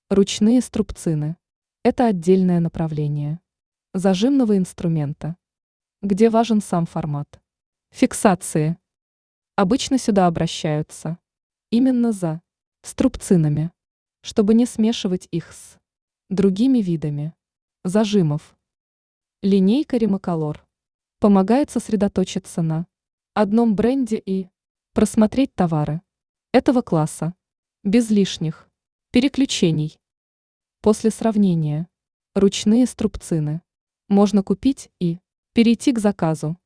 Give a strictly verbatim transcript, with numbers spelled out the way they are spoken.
Ручные струбцины. Это отдельное направление зажимного инструмента, где важен сам формат. Фиксации. Обычно сюда обращаются именно за струбцинами, чтобы не смешивать их с другими видами зажимов. Линейка Римоколор помогает сосредоточиться на одном бренде и просмотреть товары этого класса без лишних переключений. После сравнения ручные струбцины можно купить и перейти к заказу